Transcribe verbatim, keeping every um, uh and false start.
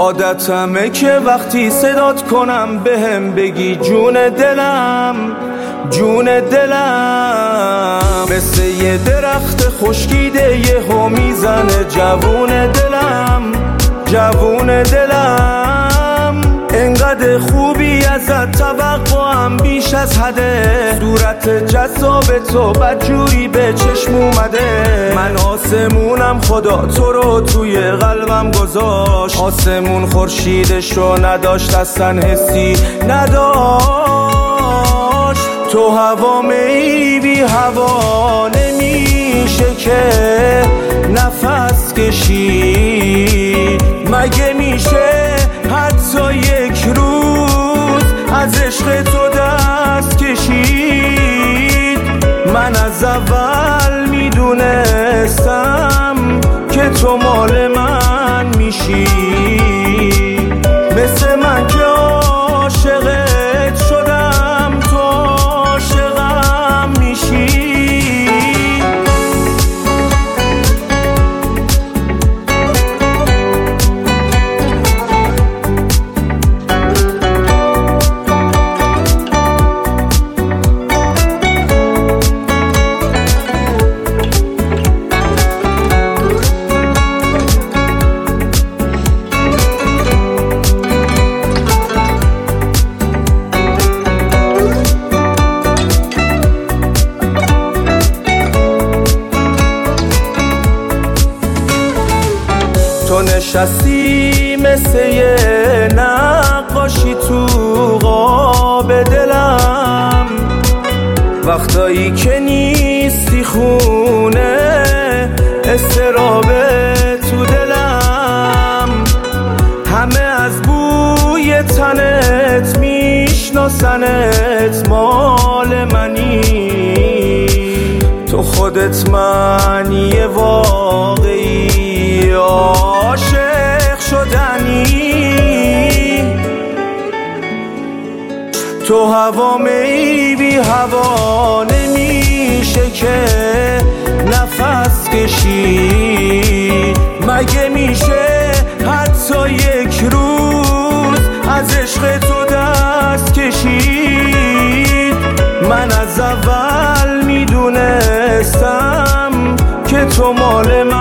عادتمه که وقتی صدات کنم بهم بگی جون دلم جون دلم، مثل یه درخت خشکیده یهو میزنه جوون دلم جوون دلم. انقدر خوبی ازت توقعم بیش از حده، صورت جذاب تو بدجوری به چشم اومده. من آسمونم خدا تو رو توی قلبم گذاشت، آسمون خورشیدشو نداشت اصلا حسی نداشت. تو هوا می بی هوا نمیشه که نفس کشید، مگه میشه حتی یک روز از عشق تو دست کشید؟ من از اول میدونستم که تو مال من میشی، مثل من که عاشقت شدم تو عاشقم میشی. تو نشستی مثل یه نقاشی تو قاب دلم، وقتایی که نیستی خونه استرابه تو دلم. همه از بوی تنت میشناسنت مال منی، تو خودت معنی واقعی عاشق شدنی. تو هوا می بی هوا نمیشه که نفس کشید، مگه میشه حتی یک روز از عشق تو دست کشید؟ من از اول میدونستم که تو مال من